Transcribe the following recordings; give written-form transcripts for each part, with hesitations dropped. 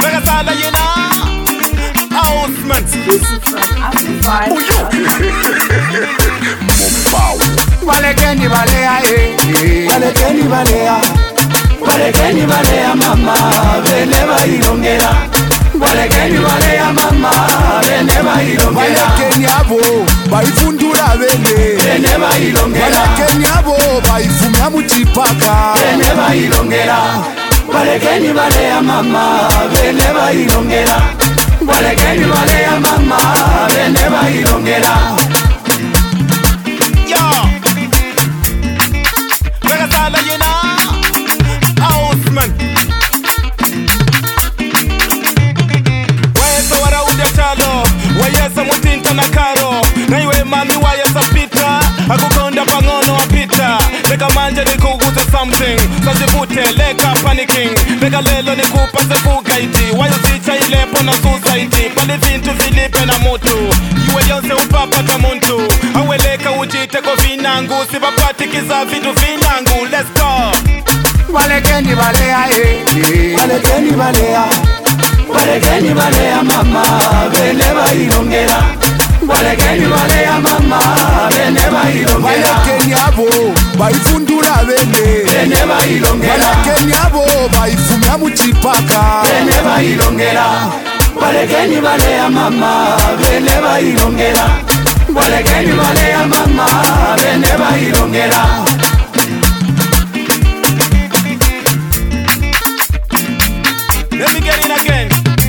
Vegasala, you know. Houseman. Oh, Walekeni balea walekeni balea walekeni balea mama bene bailongera walekeni balea mama bene bailongera walekeni abo baifundura bene bailongera walekeni abo baifumya muchipaka bene bailongera walekeni balea mama bene bailongera walekeni balea mama bene bailongera. Vegasala, you know. Houseman. Wayesa waraudia chalo wayesa mutinta na karo na iwe mami wayesa pita akukonda pangono wapita leka manje nikuguze something sajivute leka panicking leka lelo nikupase fugaiti wayusicha ilepo na susaiti pali vintu vilipe na mutu iwe yonse upapata muntu aweleka ujite ko vinangu sibapatikiza vitu vinangu. Let's go. Walekeni balea walekeni balea walekeni balea mama bene bailongera walekeni balea mama bene bailongera walekeni abo baifundura bene bailongera walekeni abo baifumya muchipaka bene bailongera walekeni balea mama bene bailongera walekeni balea mama bene bailongera. Let me get in again.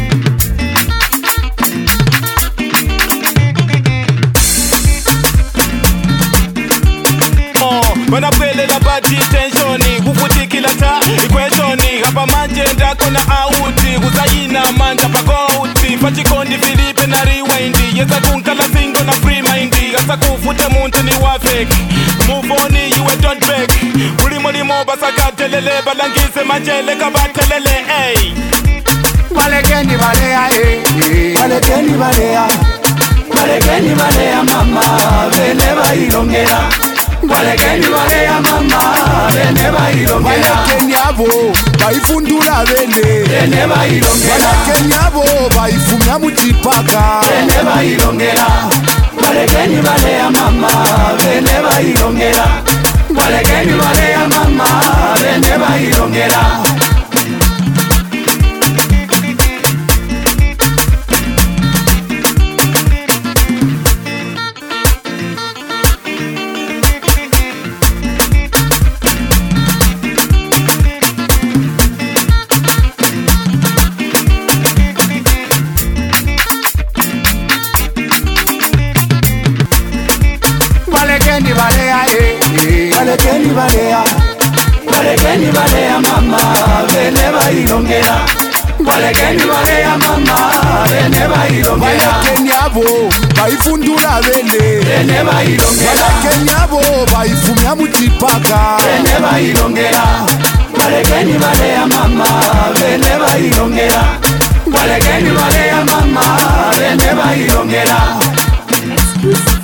Bana pele la badi tensioni kufutikila ta equationi hapa manje ndako na auti kuzayina manja pagouti pachikondi Filipe na rewindi yesa kunkala singo na free mindy asa kufute muntu ni wafek move on you don't beg ulimo limo basakatelele balangise manjele kabatelele hey. Walekeni balea walekeni balea walekeni balea mama bene bailongera walekeni balea mama bene bailongera walekeni abo baifundura bene bailongera walekeni abo baifumya muchipaka bene bailongera walekeni balea mama bene bailongera walekeni balea mama bene bailongera. Walekeni balea walekeni balea walekeni balea mama bene bailongera walekeni balea mama bene bailongera walekeni abo baifundura bene bailongera walekeni abo baifumya muchipaka bene bailongera walekeni balea mama bene bailongera walekeni balea mama bene bailongera.